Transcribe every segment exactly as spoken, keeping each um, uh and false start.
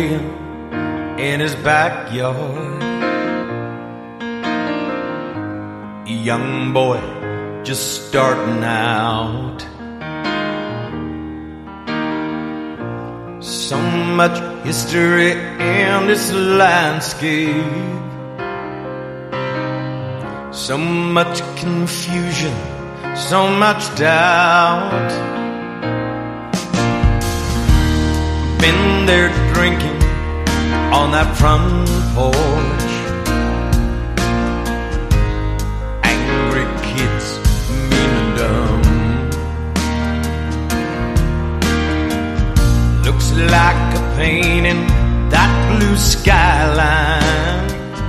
playing in his backyard. A young boy just starting out. So much history in this landscape, so much confusion, so much doubt. Been there drinking on that front porch. Angry kids, mean and dumb. Looks like a painting, that blue skyline.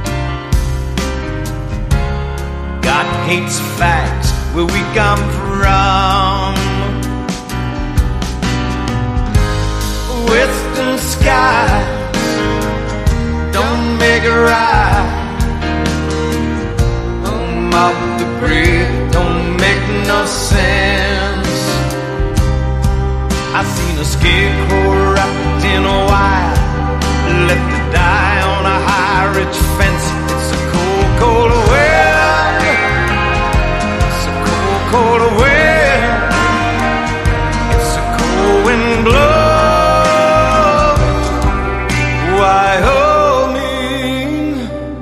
God hates facts where we come from. Western skies don't make it right. Home of the great don't make no sense. I seen a scarecrow wrapped in a wire, left to die on a high rich fence. It's a cold, cold wind. It's a cold, cold wind. It's a cold wind blow. Wyoming.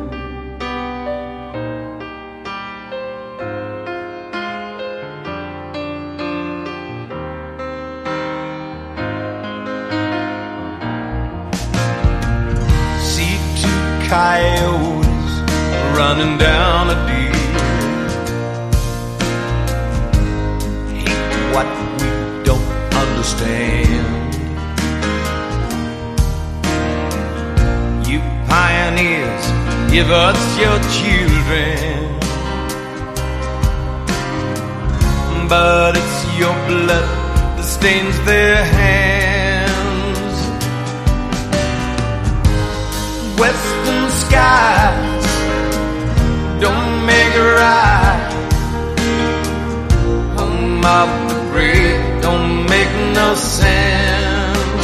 See two coyotes running down a deer. Hate what we don't understand. You pioneers, give us your children, but it's your blood that stains their hands. Western skies don't make it right. Home of the brave don't make no sense.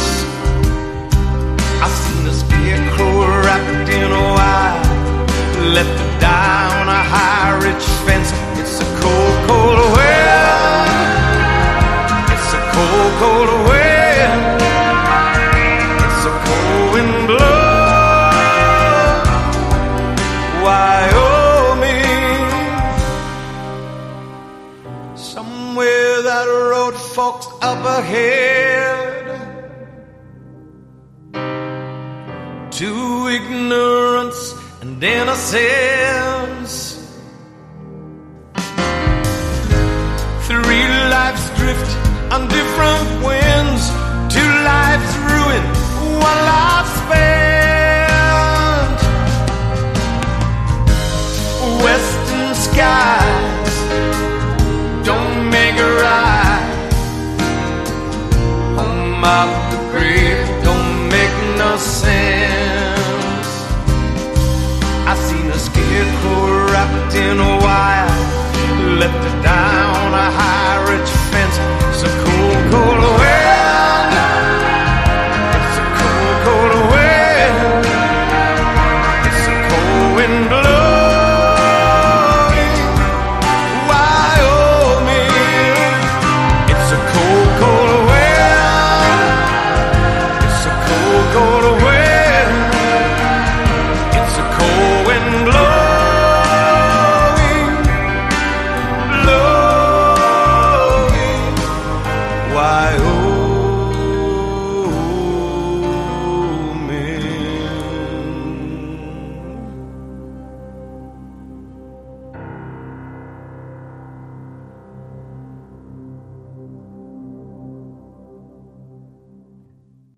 I seen a scarecrow wrapped in a wire, left to die on a high rich fence. It's a cold, cold wind. It's a cold, cold wind. It's a cold wind blow. Wyoming. Somewhere that road forks up ahead to ignorance and innocence. Three lives drift on different winds. Two lives ruined, one life spent. Western skies don't make it right. Home of the brave don't make no sense. I seen a scarecrow wrapped in a